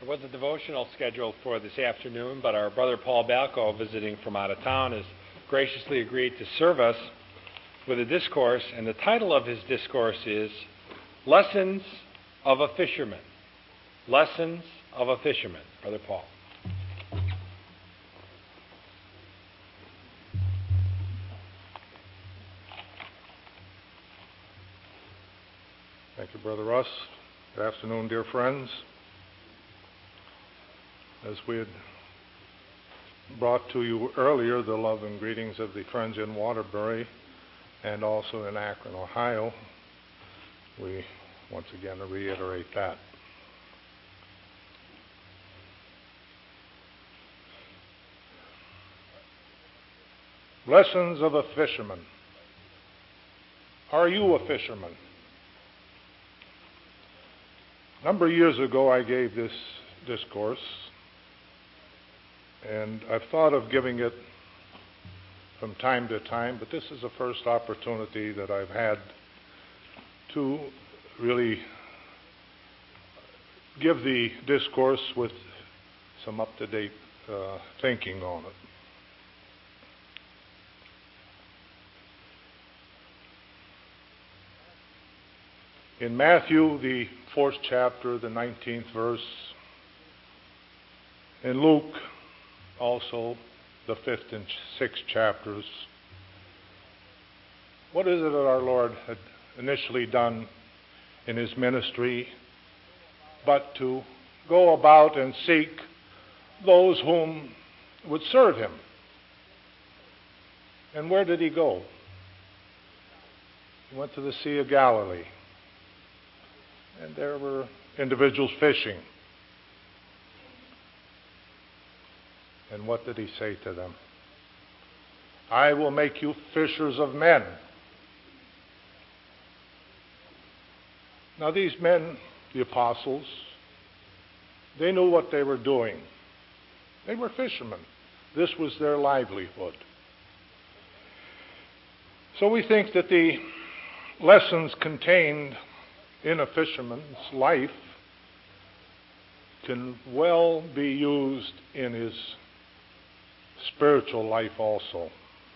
There was a devotional scheduled for this afternoon, but our brother Paul Balco, visiting from out of town, has graciously agreed to serve us with a discourse, and the title of his discourse is Lessons of a Fisherman. Lessons of a Fisherman. Brother Paul. Thank you, Brother Russ. Good afternoon, dear friends. As we had brought to you earlier the love and greetings of the friends in Waterbury and also in Akron, Ohio, we once again reiterate that. Lessons of a Fisherman. Are you a fisherman? A number of years ago I gave this discourse, and I've thought of giving it from time to time, but this is the first opportunity that I've had to really give the discourse with some up-to-date thinking on it. In Matthew, the 4th chapter, the 19th verse, in Luke, also the 5th and 6th chapters, what is it that our Lord had initially done in his ministry but to go about and seek those whom would serve him? And where did he go? He went to the Sea of Galilee. And there were individuals fishing. And what did he say to them? I will make you fishers of men. Now these men, the apostles, they knew what they were doing. They were fishermen. This was their livelihood. So we think that the lessons contained in a fisherman's life can well be used in his spiritual life also.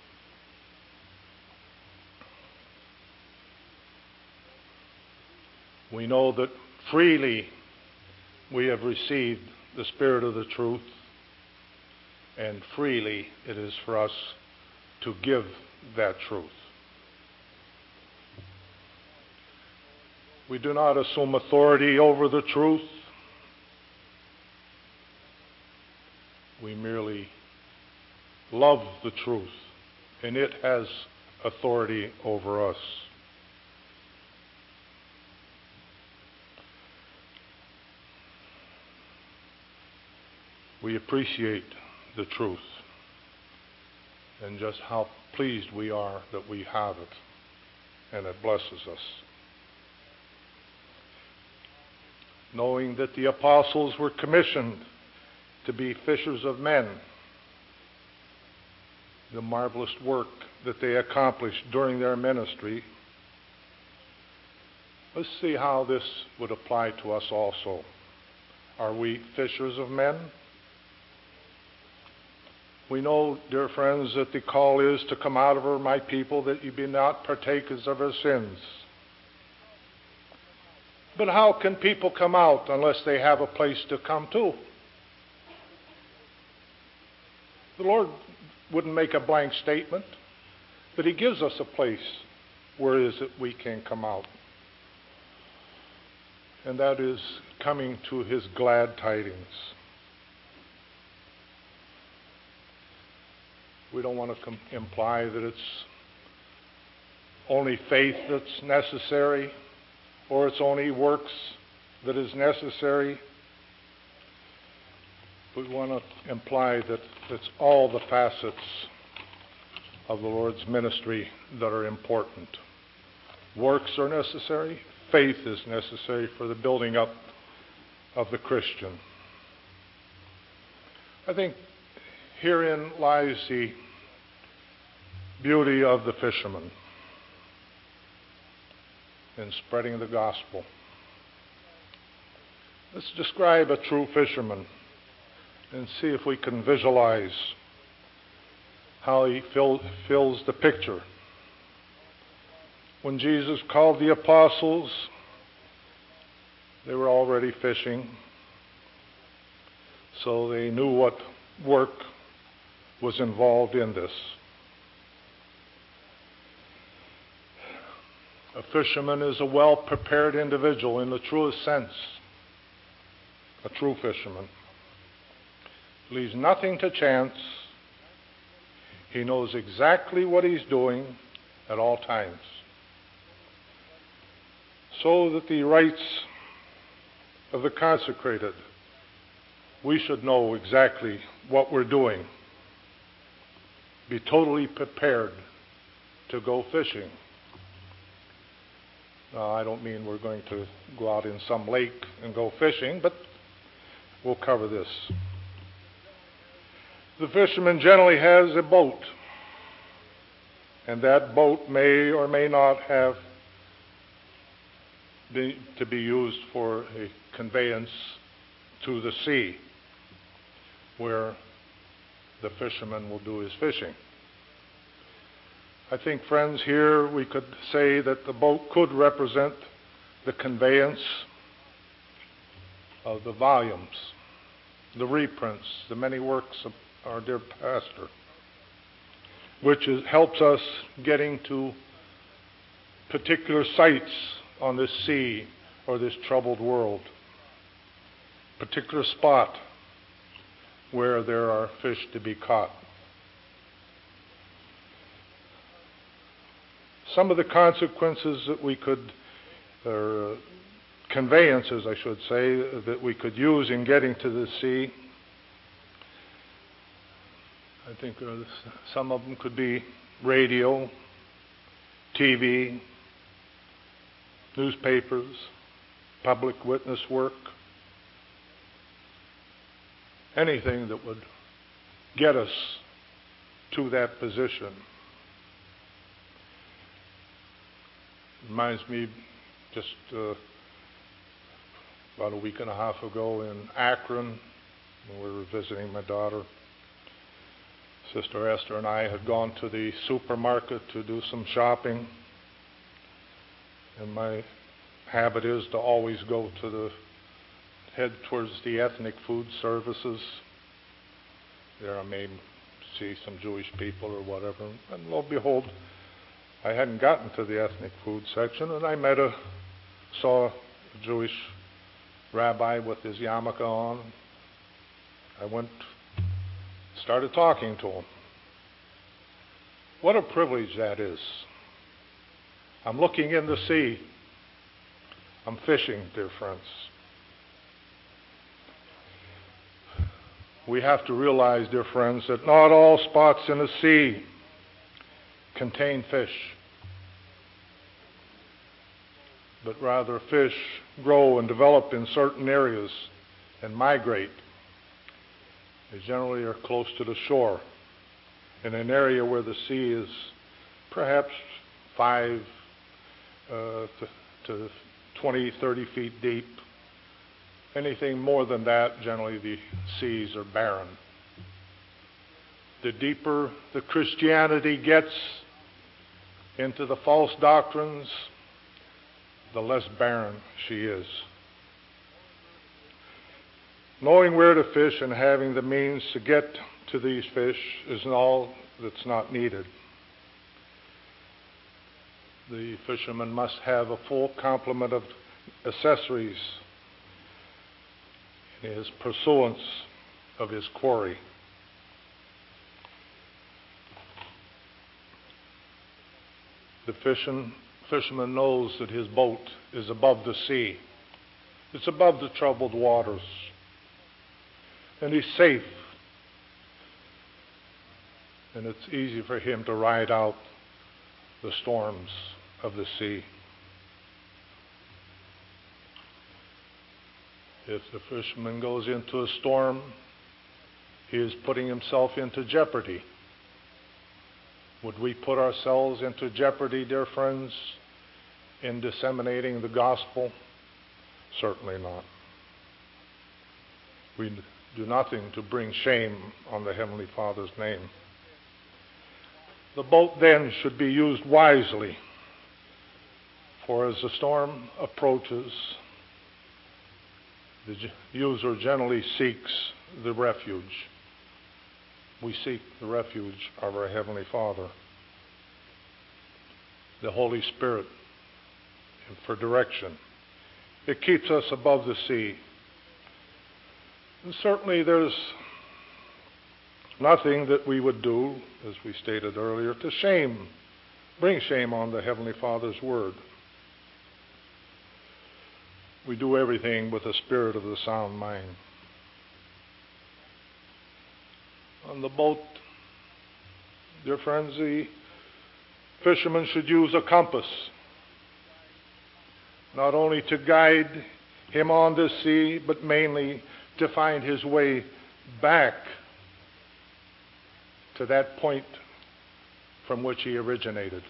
We know that freely we have received the Spirit of the truth, and freely it is for us to give that truth. We do not assume authority over the truth. We merely love the truth, and it has authority over us. We appreciate the truth and just how pleased we are that we have it, and it blesses us. Knowing that the apostles were commissioned to be fishers of men, the marvelous work that they accomplished during their ministry, let's see how this would apply to us also. Are we fishers of men? We know, dear friends, that the call is to come out of her, my people, that you be not partakers of her sins. But how can people come out unless they have a place to come to? The Lord wouldn't make a blank statement, but he gives us a place where it is that we can come out. And that is coming to his glad tidings. We don't want to imply that it's only faith that's necessary, or it's only works that is necessary. We want to imply that it's all the facets of the Lord's ministry that are important. Works are necessary. Faith is necessary for the building up of the Christian. I think herein lies the beauty of the fisherman in spreading the gospel. Let's describe a true fisherman and see if we can visualize how he fills the picture. When Jesus called the apostles, they were already fishing, so they knew what work was involved in this. A fisherman is a well-prepared individual in the truest sense. A true fisherman leaves nothing to chance. He knows exactly what he's doing at all times, so that the rights of the consecrated, we should know exactly what we're doing. Be totally prepared to go fishing. Now, I don't mean we're going to go out in some lake and go fishing, but we'll cover this. The fisherman generally has a boat, and that boat may or may not have to be used for a conveyance to the sea, where the fisherman will do his fishing. I think, friends, here we could say that the boat could represent the conveyance of the volumes, the reprints, the many works of our dear pastor, which helps us getting to particular sites on this sea or this troubled world, particular spot where there are fish to be caught. Some of the consequences that we could, or conveyances, I should say, that we could use in getting to the sea, I think some of them could be radio, TV, newspapers, public witness work, anything that would get us to that position. Reminds me just about a week and a half ago in Akron, when we were visiting my daughter. Sister Esther and I had gone to the supermarket to do some shopping, and my habit is to always head towards the ethnic food services. There I may see some Jewish people or whatever, and lo and behold, I hadn't gotten to the ethnic food section, and I saw a Jewish rabbi with his yarmulke on. I started talking to him. What a privilege that is. I'm looking in the sea. I'm fishing, dear friends. We have to realize, dear friends, that not all spots in the sea contain fish, but rather fish grow and develop in certain areas and migrate. They generally are close to the shore, in an area where the sea is perhaps 5 to 20, 30 feet deep. Anything more than that, generally the seas are barren. The deeper the Christianity gets into the false doctrines, the less barren she is. Knowing where to fish and having the means to get to these fish is all that's not needed. The fisherman must have a full complement of accessories in his pursuance of his quarry. The fisherman knows that his boat is above the sea. It's above the troubled waters. And he's safe. And it's easy for him to ride out the storms of the sea. If the fisherman goes into a storm, he is putting himself into jeopardy. Would we put ourselves into jeopardy, dear friends, in disseminating the gospel? Certainly not. We do nothing to bring shame on the Heavenly Father's name. The boat then should be used wisely, for as the storm approaches, the user generally seeks the refuge. We seek the refuge of our Heavenly Father, the Holy Spirit, for direction. It keeps us above the sea. And certainly there's nothing that we would do, as we stated earlier, to bring shame on the Heavenly Father's Word. We do everything with the spirit of the sound mind. On the boat, dear friends, the fisherman should use a compass, not only to guide him on the sea, but mainly to find his way back to that point from which he originated.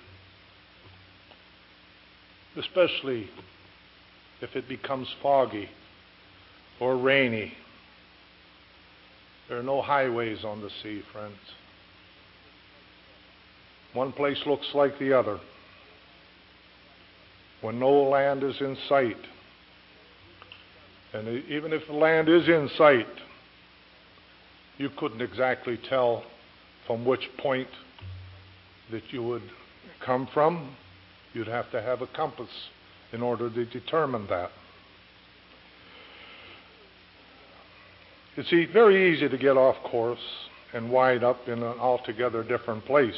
Especially if it becomes foggy or rainy. There are no highways on the sea, friends. One place looks like the other. When no land is in sight, and even if the land is in sight, you couldn't exactly tell from which point that you would come from. You'd have to have a compass in order to determine that. It's very easy to get off course and wind up in an altogether different place.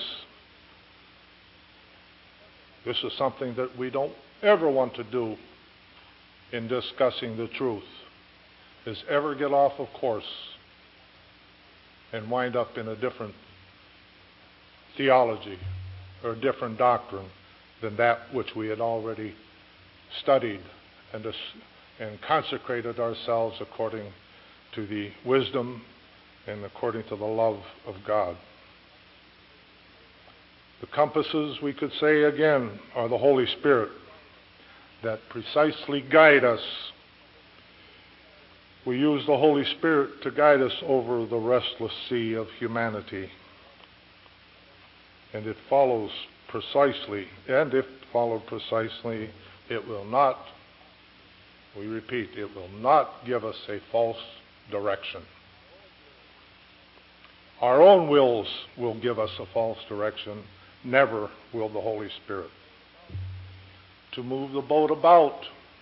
This is something that we don't ever want to do in discussing the truth, is ever get off of course and wind up in a different theology or a different doctrine than that which we had already studied and consecrated ourselves according to the wisdom and according to the love of God. The compasses, we could say again, are the Holy Spirit that precisely guide us. We use the Holy Spirit to guide us over the restless sea of humanity. And it follows precisely, and if followed precisely, it will not, we repeat, it will not give us a false direction. Our own wills will give us a false direction, never will the Holy Spirit. To move the boat about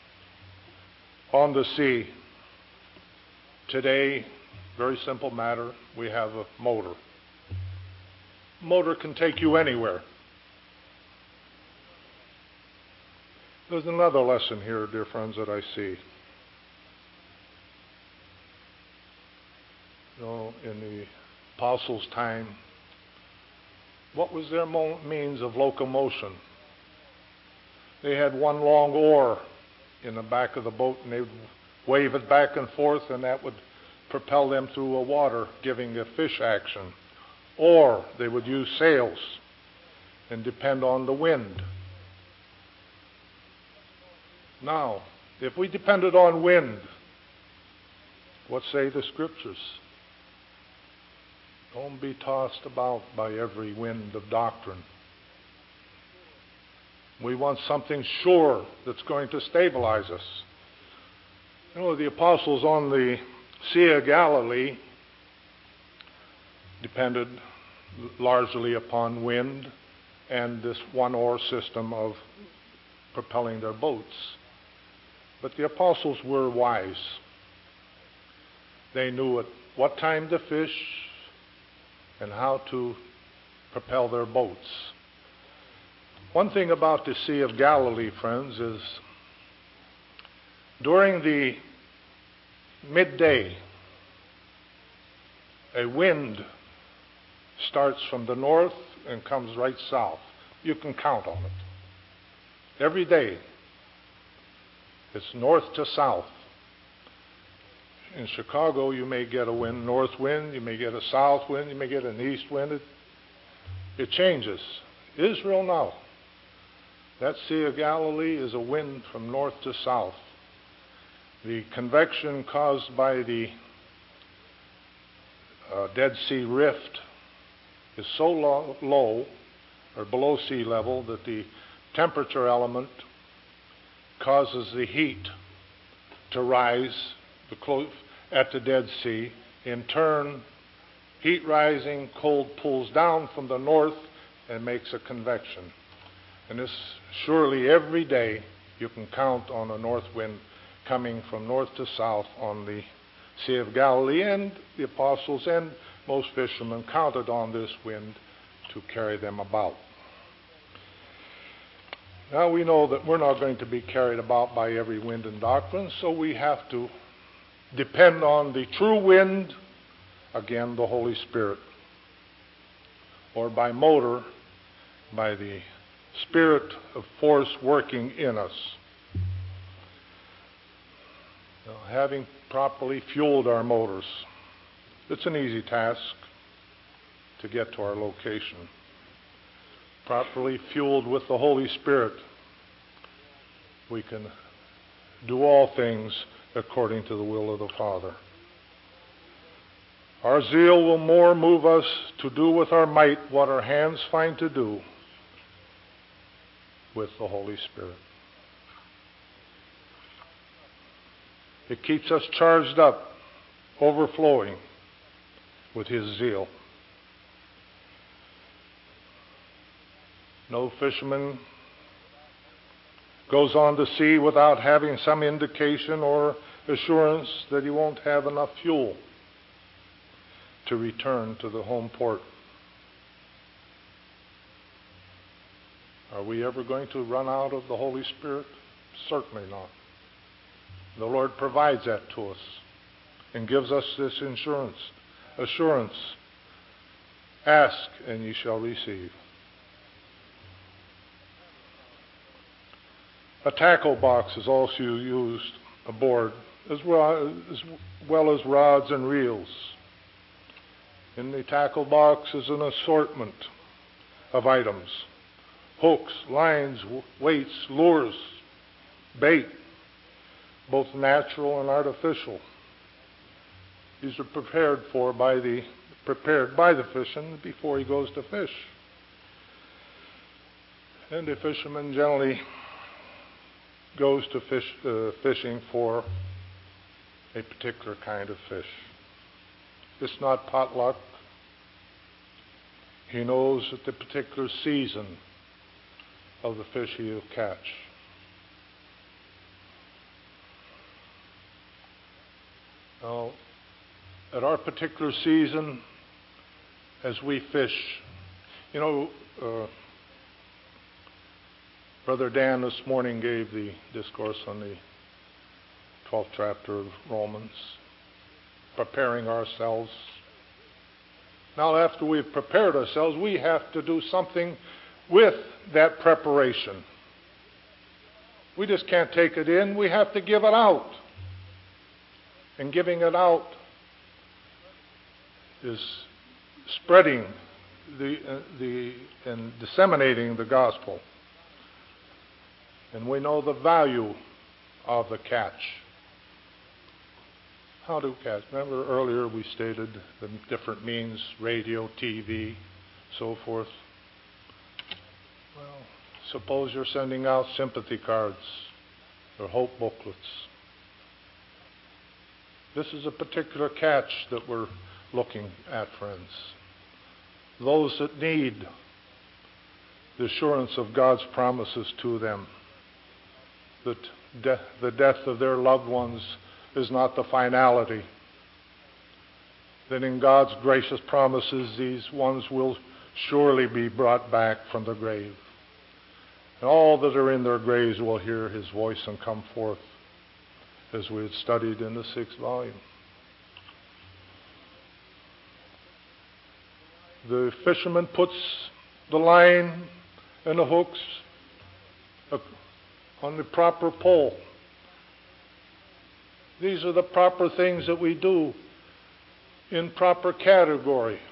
on the sea, today, very simple matter, we have a motor. Motor can take you anywhere. There's another lesson here, dear friends, that I see. In the apostles' time, what was their means of locomotion? They had one long oar in the back of the boat, and they would wave it back and forth, and that would propel them through the water, giving a fish action. Or they would use sails and depend on the wind. Now, if we depended on wind, what say the Scriptures? Don't be tossed about by every wind of doctrine. We want something sure that's going to stabilize us. The apostles on the Sea of Galilee depended largely upon wind and this one-oar system of propelling their boats. But the apostles were wise. They knew at what time to fish and how to propel their boats. One thing about the Sea of Galilee, friends, is during the midday, a wind starts from the north and comes right south. You can count on it. Every day, it's north to south. In Chicago, you may get a north wind, you may get a south wind, you may get an east wind. It changes. Israel now, that Sea of Galilee is a wind from north to south. The convection caused by the Dead Sea Rift is so low or below sea level that the temperature element causes the heat to rise at the Dead Sea. In turn, heat rising, cold pulls down from the north and makes a convection. And this, surely every day you can count on a north wind coming from north to south on the Sea of Galilee, and the apostles and most fishermen counted on this wind to carry them about. Now we know that we're not going to be carried about by every wind and doctrine, so we have to depend on the true wind, again, the Holy Spirit, or by motor, by the Spirit of force working in us. Now, having properly fueled our motors, it's an easy task to get to our location. Properly fueled with the Holy Spirit, we can do all things according to the will of the Father. Our zeal will more move us to do with our might what our hands find to do with the Holy Spirit. It keeps us charged up, overflowing with His zeal. No fisherman goes on the sea without having some indication or assurance that he won't have enough fuel to return to the home port. Are we ever going to run out of the Holy Spirit? Certainly not. The Lord provides that to us and gives us this assurance. Ask and ye shall receive. A tackle box is also used aboard, as well as rods and reels. In the tackle box is an assortment of items: hooks, lines, weights, lures, bait, both natural and artificial. These are prepared by the fisherman before he goes to fish. And the fisherman generally goes to fishing for a particular kind of fish. It's not potluck. He knows at the particular season of the fish he will catch. Now, at our particular season, as we fish, Brother Dan this morning gave the discourse on the 12th chapter of Romans, preparing ourselves. Now, after we've prepared ourselves, we have to do something with that preparation. We just can't take it in. We have to give it out. And giving it out is spreading and disseminating the gospel. And we know the value of the catch. How do catch? Remember earlier we stated the different means: radio, TV, so forth. Well, suppose you're sending out sympathy cards or hope booklets. This is a particular catch that we're looking at, friends. Those that need the assurance of God's promises to them, that the death of their loved ones is not the finality, that in God's gracious promises these ones will surely be brought back from the grave. And all that are in their graves will hear His voice and come forth, as we had studied in the 6th volume. The fisherman puts the line and the hooks on the proper pole. These are the proper things that we do in proper category.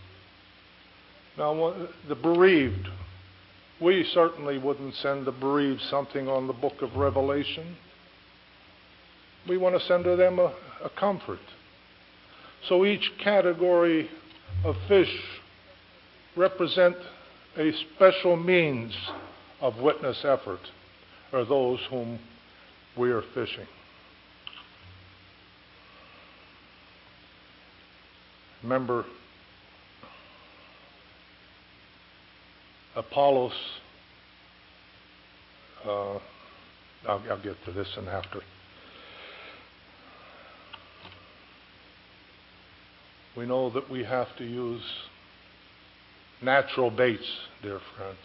Now, the bereaved, we certainly wouldn't send the bereaved something on the book of Revelation. We want to send to them a comfort. So each category of fish represent a special means of witness effort, or those whom we are fishing. Remember, Apollos, I'll get to this and after. We know that we have to use natural baits, dear friends.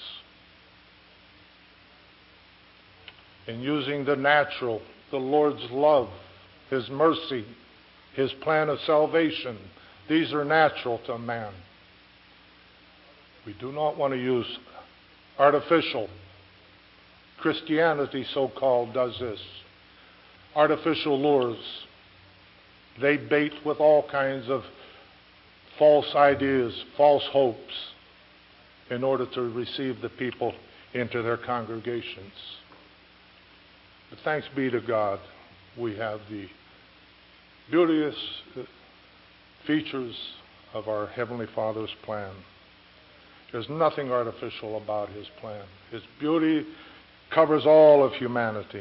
In using the natural, the Lord's love, His mercy, His plan of salvation, these are natural to man. We do not want to use artificial. Christianity, so-called, does this. Artificial lures. They bait with all kinds of false ideas, false hopes, in order to receive the people into their congregations. But thanks be to God, we have the beauteous features of our Heavenly Father's plan. There's nothing artificial about His plan. His beauty covers all of humanity.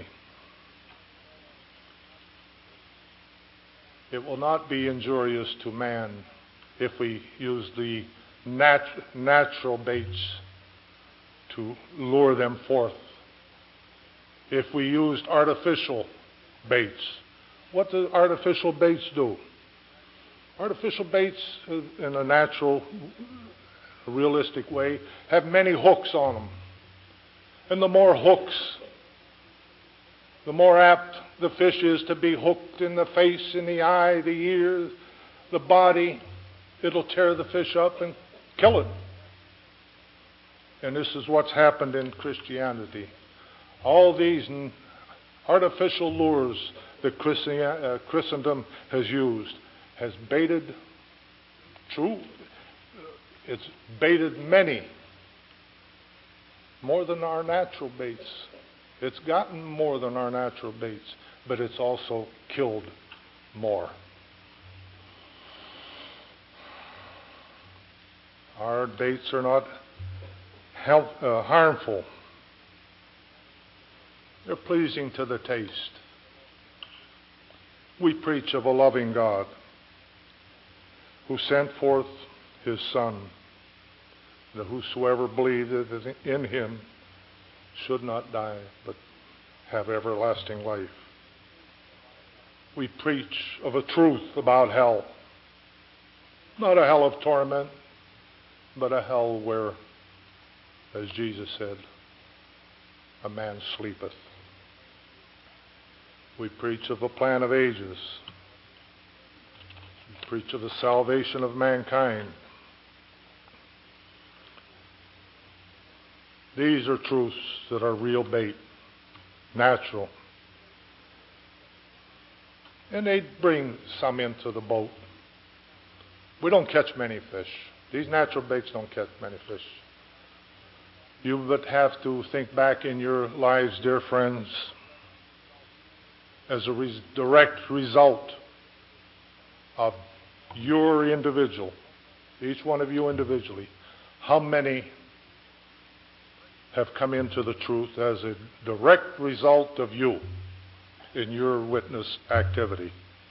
It will not be injurious to man if we use the natural baits to lure them forth. If we used artificial baits, what do artificial baits do? Artificial baits, in a natural, realistic way, have many hooks on them. And the more hooks, the more apt the fish is to be hooked in the face, in the eye, the ear, the body. It'll tear the fish up and kill it. And this is what's happened in Christianity. All these artificial lures that Christendom has used has baited, it's baited many, more than our natural baits. It's gotten more than our natural baits, but it's also killed more. Our baits are not harmful. They're pleasing to the taste. We preach of a loving God who sent forth His Son, that whosoever believeth in Him should not die, but have everlasting life. We preach of a truth about hell. Not a hell of torment, but a hell where, as Jesus said, a man sleepeth. We preach of a plan of ages. We preach of the salvation of mankind. These are truths that are real bait, natural. And they bring some into the boat. We don't catch many fish. These natural baits don't catch many fish. You but have to think back in your lives, dear friends, as a direct result of your individual, each one of you individually, how many have come into the truth as a direct result of you in your witness activity.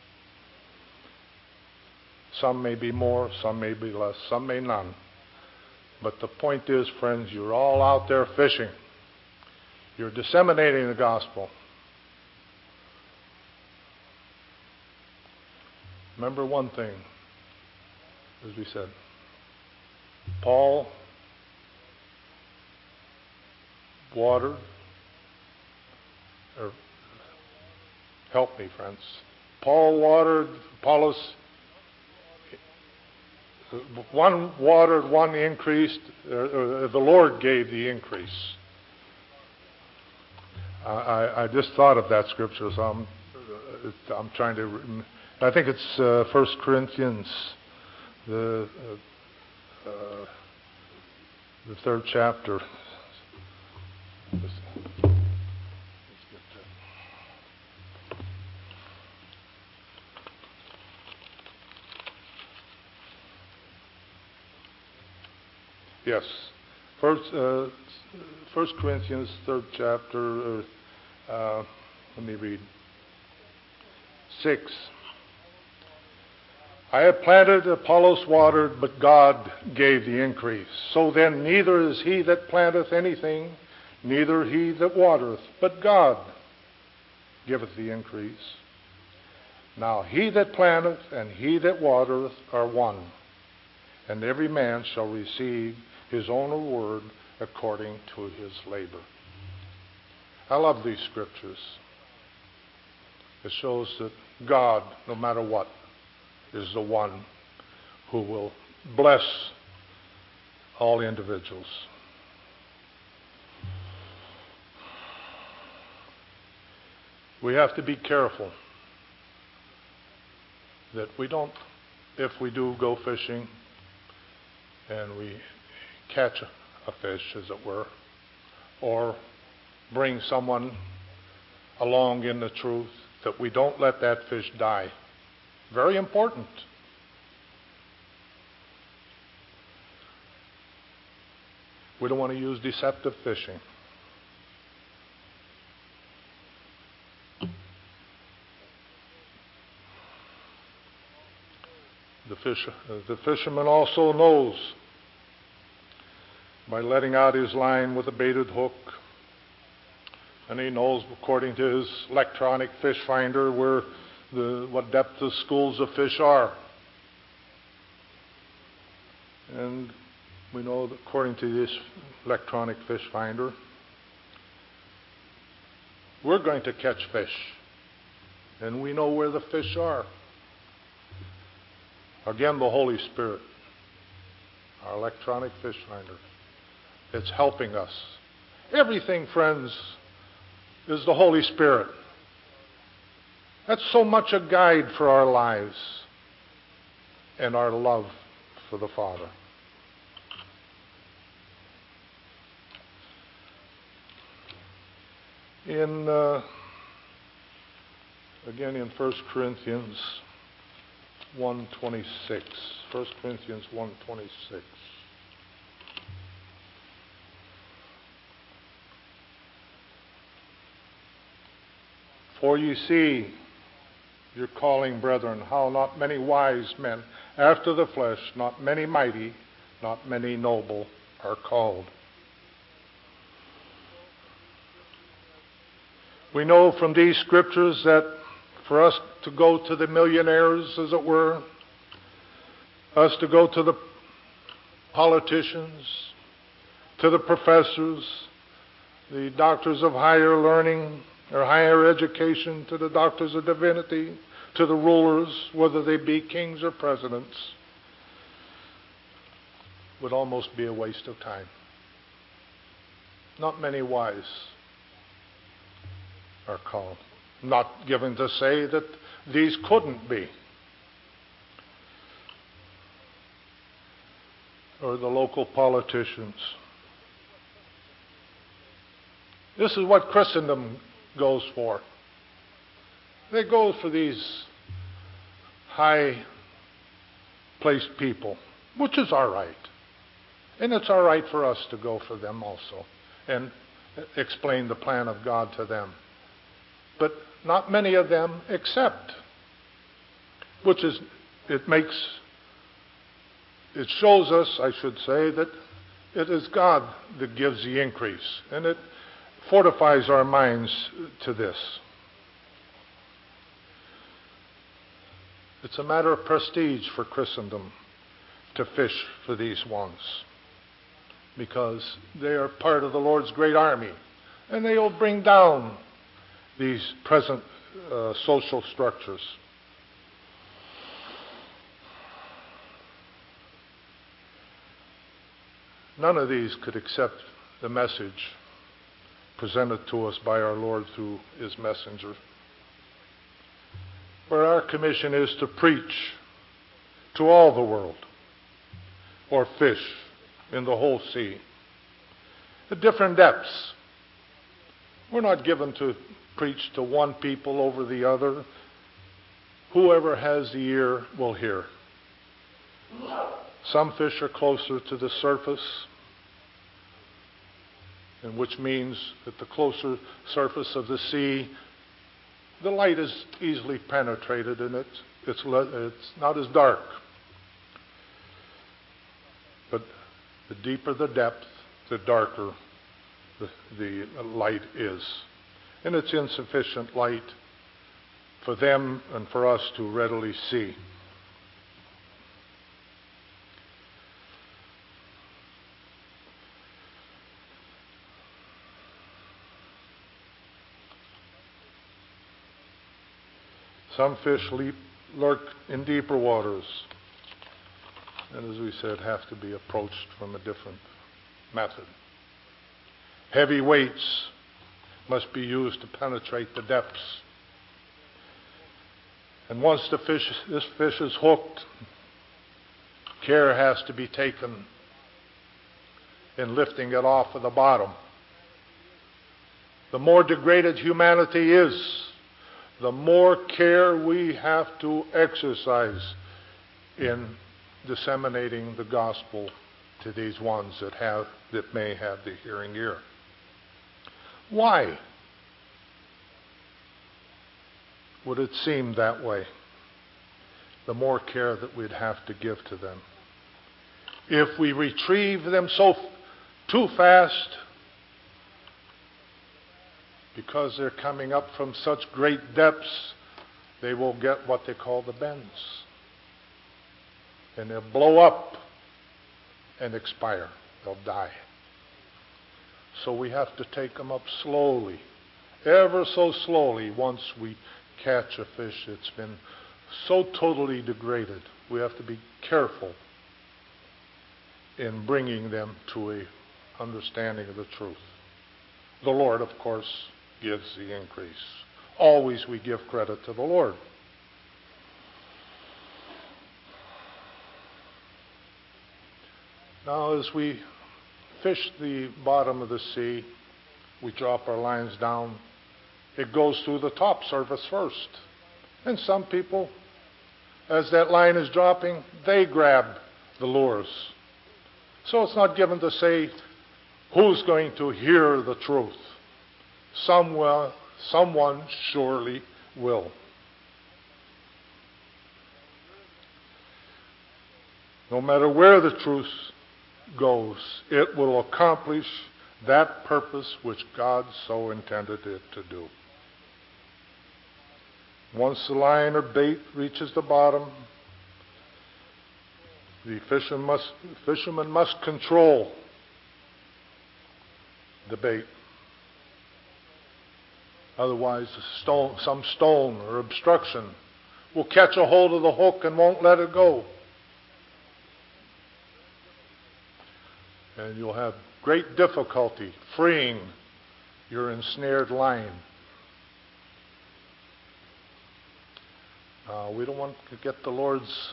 Some may be more, some may be less, some may none. But the point is, friends, you're all out there fishing. You're disseminating the gospel. Remember one thing, as we said, Paul watered, or help me, friends. Paul watered, Apollos, one watered, one increased, the Lord gave the increase. I just thought of that scripture, so I'm trying to. I think it's 1 Corinthians, the 3rd chapter. Yes. First Corinthians, 3rd chapter, let me read. 6. I have planted, Apollos watered, but God gave the increase. So then neither is he that planteth anything, neither he that watereth, but God giveth the increase. Now he that planteth and he that watereth are one, and every man shall receive his own reward according to his labor. I love these scriptures. It shows that God, no matter what, is the one who will bless all individuals. We have to be careful that we don't, if we do go fishing and we catch a fish, as it were, or bring someone along in the truth, that we don't let that fish die. Very important. We don't want to use deceptive fishing. The fisherman also knows by letting out his line with a baited hook, and he knows, according to his electronic fish finder, what depth the schools of fish are. And we know that according to this electronic fish finder, we're going to catch fish, and we know where the fish are. Again, the Holy Spirit, our electronic fish finder, it's helping us. Everything, friends, is the Holy Spirit. That's so much a guide for our lives and our love for the Father. Again in 1 Corinthians 1:26. 1 Corinthians 1:26. For ye see, your calling, brethren, how not many wise men after the flesh, not many mighty, not many noble are called. We know from these scriptures that for us to go to the millionaires, as it were, us to go to the politicians, to the professors, the doctors of higher learning or higher education, to the doctors of divinity, to the rulers, whether they be kings or presidents, would almost be a waste of time. Not many wise are called. Not given to say that these couldn't be. Or the local politicians. This is what Christendom goes for. They go for these high-placed people, which is all right. And it's all right for us to go for them also and explain the plan of God to them. But not many of them accept, it shows us, I should say, that it is God that gives the increase, and it fortifies our minds to this. It's a matter of prestige for Christendom to fish for these ones, because they are part of the Lord's great army, and they will bring down these present social structures. None of these could accept the message presented to us by our Lord through His messenger. For our commission is to preach to all the world, or fish in the whole sea, at different depths. We're not given to preach to one people over the other. Whoever has the ear will hear. Some fish are closer to the surface and which means at the closer surface of the sea, the light is easily penetrated and it's not as dark. But the deeper the depth, the darker the light is. And it's insufficient light for them and for us to readily see. Some fish lurk in deeper waters, and as we said, have to be approached from a different method. Heavy weights must be used to penetrate the depths. And once this fish is hooked, care has to be taken in lifting it off of the bottom. The more degraded humanity is, the more care we have to exercise in disseminating the gospel to these ones that may have the hearing ear. Why would it seem that way? The more care that we'd have to give to them. If we retrieve them too fast, because they're coming up from such great depths, they will get what they call the bends. And they'll blow up and expire. They'll die. So we have to take them up slowly, ever so slowly, once we catch a fish that's been so totally degraded. We have to be careful in bringing them to a understanding of the truth. The Lord, of course, gives the increase. Always we give credit to the Lord. Now, as we fish the bottom of the sea, we drop our lines down. It goes through the top surface first. And some people, as that line is dropping, they grab the lures. So it's not given to say who's going to hear the truth. Someone surely will. No matter where the truth goes, it will accomplish that purpose which God so intended it to do. Once the line or bait reaches the bottom, the fisherman must control the bait. Otherwise, some stone or obstruction will catch a hold of the hook and won't let it go. And you'll have great difficulty freeing your ensnared line. We don't want to get the Lord's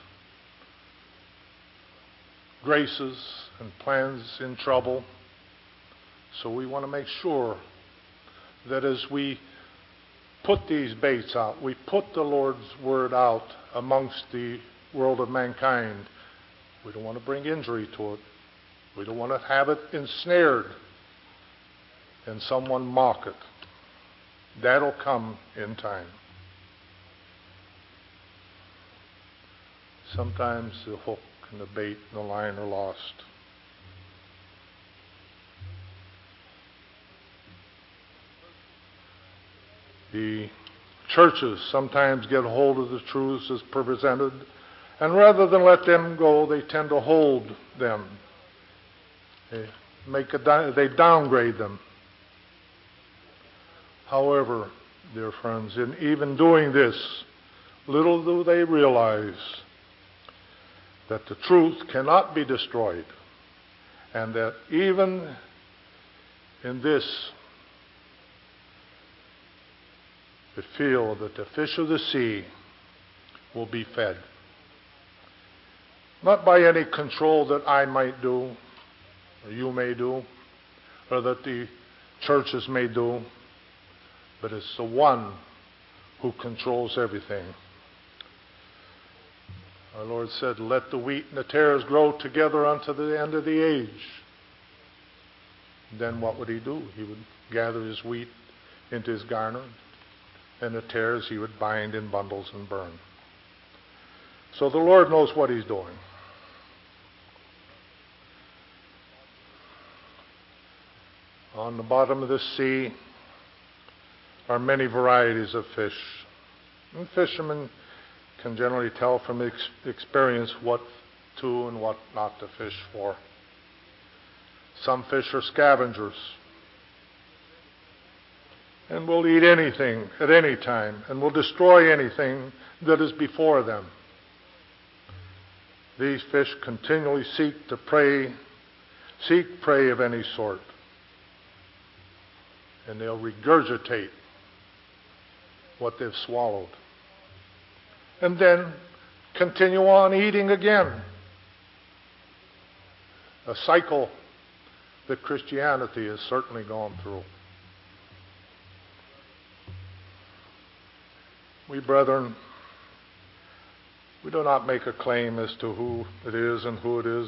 graces and plans in trouble. So we want to make sure that as we put these baits out, we put the Lord's word out amongst the world of mankind. We don't want to bring injury to it. We don't want to have it ensnared and someone mock it. That'll come in time. Sometimes the hook and the bait and the line are lost. The churches sometimes get hold of the truths as presented, and rather than let them go, they tend to hold them. They downgrade them. However, dear friends, in even doing this, little do they realize that the truth cannot be destroyed, and that even in this, they feel that the fish of the sea will be fed. Not by any control that I might do, or you may do, or that the churches may do, but it's the one who controls everything. Our Lord said, "Let the wheat and the tares grow together unto the end of the age." Then what would he do? He would gather his wheat into his garner, and the tares he would bind in bundles and burn. So the Lord knows what he's doing. On the bottom of the sea are many varieties of fish. And fishermen can generally tell from experience what to and what not to fish for. Some fish are scavengers and will eat anything at any time and will destroy anything that is before them. These fish continually seek prey of any sort, and they'll regurgitate what they've swallowed and then continue on eating again. A cycle that Christianity has certainly gone through. We, brethren, we do not make a claim as to who it is and who it is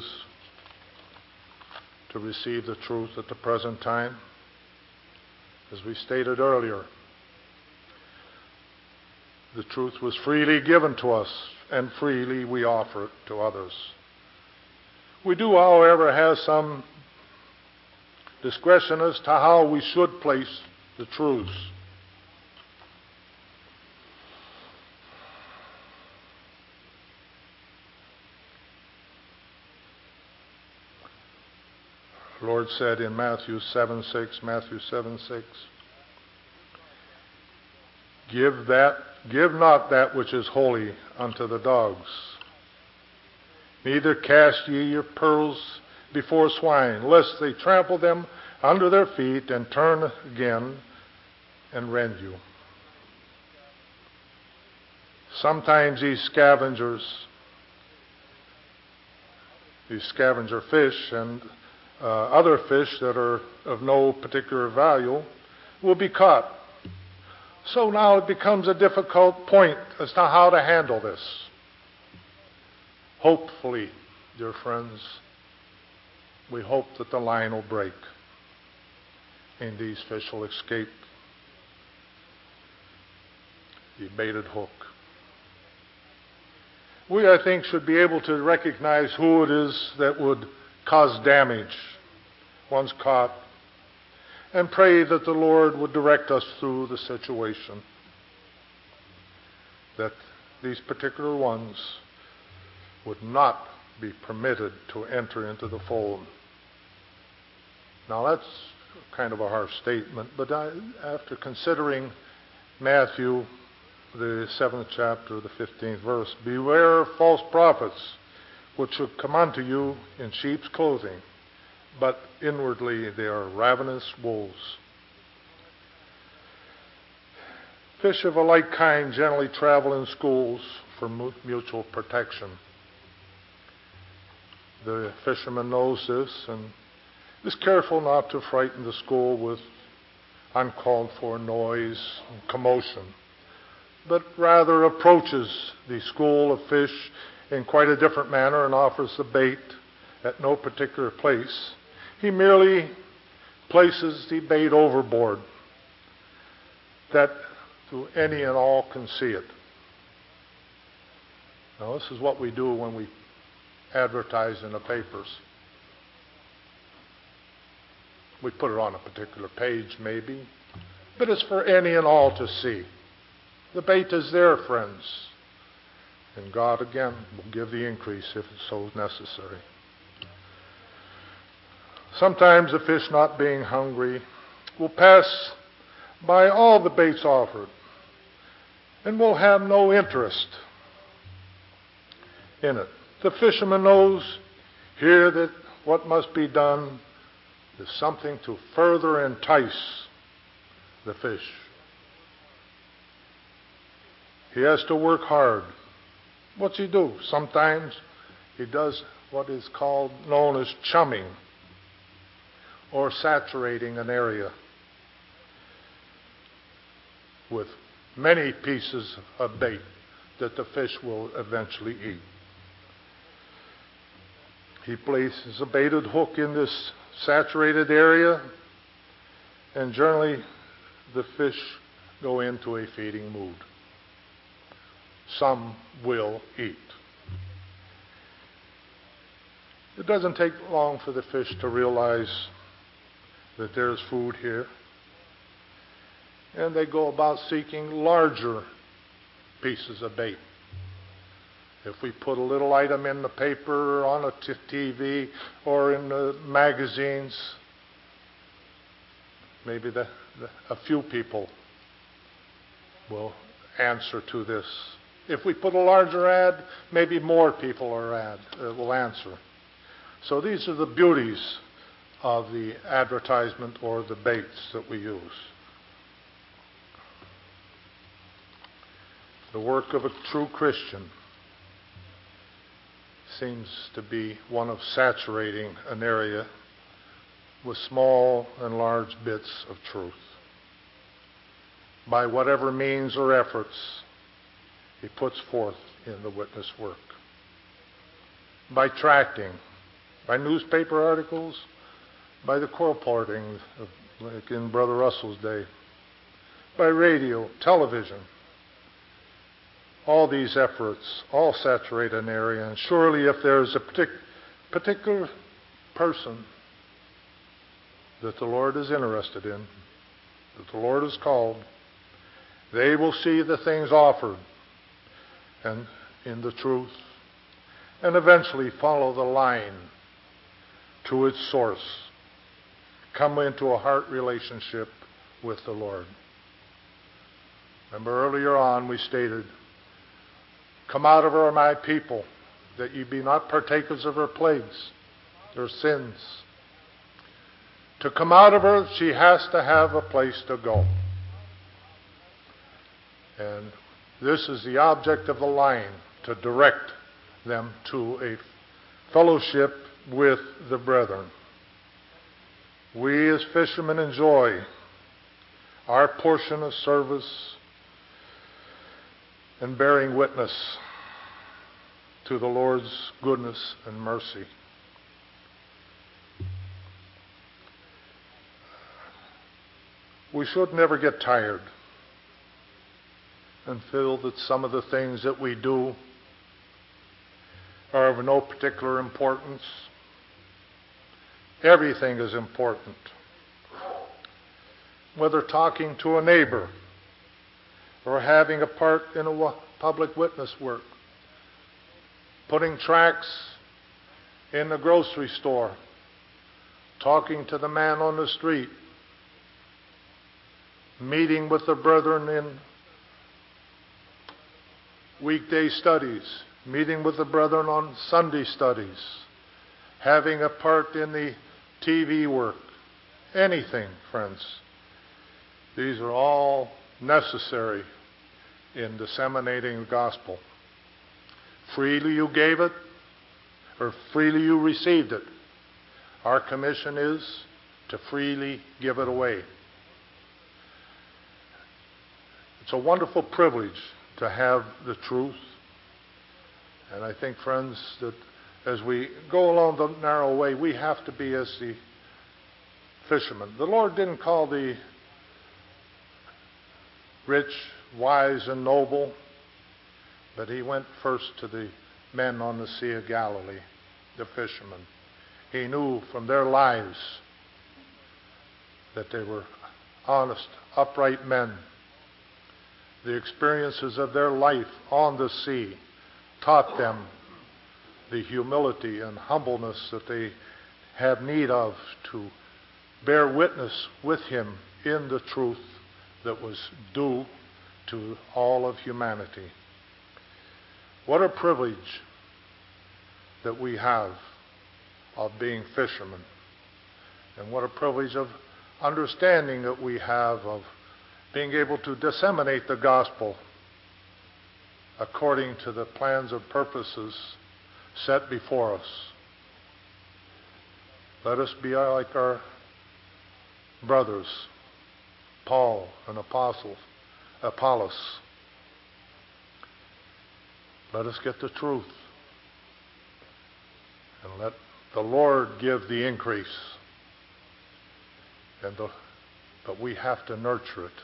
to receive the truth at the present time. As we stated earlier, the truth was freely given to us, and freely we offer it to others. We do, however, have some discretion as to how we should place the truths. The Lord said in Matthew 7:6, Give not that which is holy unto the dogs, neither cast ye your pearls before swine, lest they trample them under their feet and turn again and rend you. Sometimes these scavenger fish and other fish that are of no particular value will be caught. So now it becomes a difficult point as to how to handle this. Hopefully, dear friends, we hope that the line will break and these fish will escape the baited hook. We, I think, should be able to recognize who it is that would cause damage once caught, and pray that the Lord would direct us through the situation, that these particular ones would not be permitted to enter into the fold. Now that's kind of a harsh statement, but after considering Matthew, the 7th chapter, the 15th verse, beware of false prophets, which should come unto you in sheep's clothing, but inwardly they are ravenous wolves. Fish of a like kind generally travel in schools for mutual protection. The fisherman knows this and is careful not to frighten the school with uncalled for noise and commotion, but rather approaches the school of fish in quite a different manner and offers the bait at no particular place. He merely places the bait overboard that any and all can see it. Now, this is what we do when we advertise in the papers. We put it on a particular page, maybe, but it's for any and all to see. The bait is there, friends, and God, again, will give the increase if it's so necessary. Sometimes the fish, not being hungry, will pass by all the baits offered and will have no interest in it. The fisherman knows here that what must be done is something to further entice the fish. He has to work hard. What's he do? Sometimes he does what is known as chumming, or saturating an area with many pieces of bait that the fish will eventually eat. He places a baited hook in this saturated area, and generally the fish go into a feeding mood. Some will eat. It doesn't take long for the fish to realize that there's food here, and they go about seeking larger pieces of bait. If we put a little item in the paper or on a TV or in the magazines, maybe a few people will answer to this. If we put a larger ad, maybe more people will answer. So these are the beauties of the advertisement or the baits that we use. The work of a true Christian seems to be one of saturating an area with small and large bits of truth. By whatever means or efforts he puts forth in the witness work. By tracting, by newspaper articles, by the colporting, like in Brother Russell's day, by radio, television. All these efforts all saturate an area, and surely if there's a particular person that the Lord is interested in, that the Lord has called, they will see the things offered and in the truth, and eventually follow the line to its source, come into a heart relationship with the Lord. Remember earlier on we stated, "Come out of her, my people, that ye be not partakers of her plagues, her sins." To come out of her, she has to have a place to go. And this is the object of the line, to direct them to a fellowship with the brethren. We as fishermen enjoy our portion of service and bearing witness to the Lord's goodness and mercy. We should never get tired and feel that some of the things that we do are of no particular importance. Everything is important. Whether talking to a neighbor or having a part in a public witness work, putting tracts in the grocery store, talking to the man on the street, meeting with the brethren in weekday studies, meeting with the brethren on Sunday studies, having a part in the TV work, anything, friends. These are all necessary in disseminating the gospel. Freely you gave it, or freely you received it. Our commission is to freely give it away. It's a wonderful privilege to have the truth. And I think, friends, that as we go along the narrow way, we have to be as the fishermen. The Lord didn't call the rich, wise, and noble, but he went first to the men on the Sea of Galilee, the fishermen. He knew from their lives that they were honest, upright men. The experiences of their life on the sea taught them the humility and humbleness that they have need of to bear witness with him in the truth that was due to all of humanity. What a privilege that we have of being fishermen, and what a privilege of understanding that we have of being able to disseminate the gospel according to the plans and purposes set before us. Let us be like our brothers, Paul and Apollos. Let us get the truth, and let the Lord give the increase. but we have to nurture it.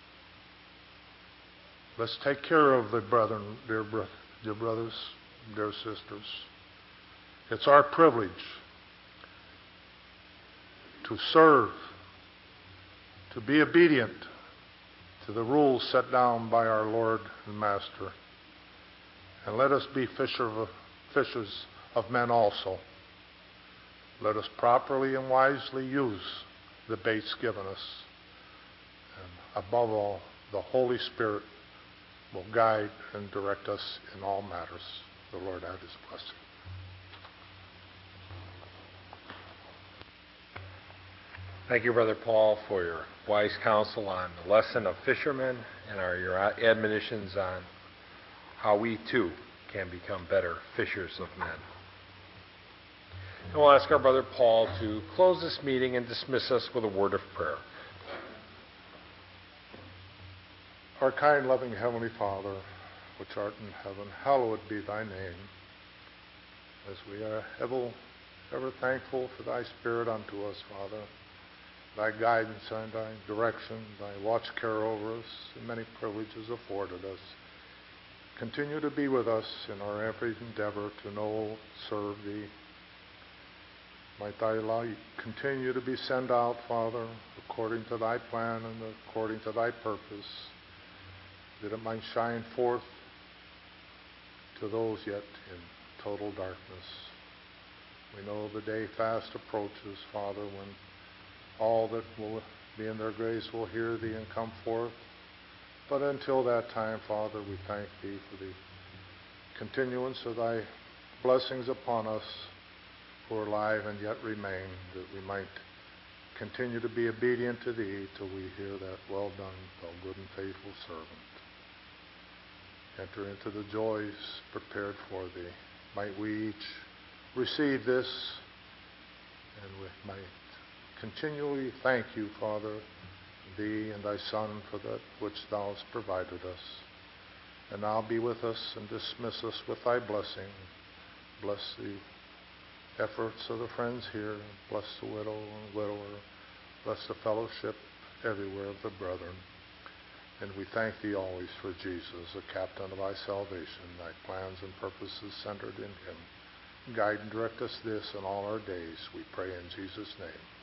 Let's take care of the brethren, dear brothers, dear sisters. It's our privilege to serve, to be obedient to the rules set down by our Lord and Master. And let us be fishers of men also. Let us properly and wisely use the baits given us. And above all, the Holy Spirit will guide and direct us in all matters. The Lord add His blessing. Thank you, Brother Paul, for your wise counsel on the lesson of fishermen and your admonitions on how we too can become better fishers of men. And we'll ask our Brother Paul to close this meeting and dismiss us with a word of prayer. Our kind, loving Heavenly Father, which art in heaven, hallowed be thy name. As we are ever thankful for thy Spirit unto us, Father, thy guidance and thy direction, thy watch care over us, and many privileges afforded us. Continue to be with us in our every endeavor to know, serve thee. Might thy light continue to be sent out, Father, according to thy plan and according to thy purpose, that it might shine forth to those yet in total darkness. We know the day fast approaches, Father, when all that will be in their grace will hear thee and come forth. But until that time, Father, we thank thee for the continuance of thy blessings upon us who are alive and yet remain, that we might continue to be obedient to thee till we hear that, well done, thou good and faithful servant. Enter into the joys prepared for thee. Might we each receive this, and we might continually thank you, Father, thee and thy Son, for that which thou hast provided us. And now be with us and dismiss us with thy blessing. Bless the efforts of the friends here. Bless the widow and widower. Bless the fellowship everywhere of the brethren. And we thank thee always for Jesus, the captain of thy salvation, thy plans and purposes centered in him. Guide and direct us this in all our days, we pray in Jesus' name.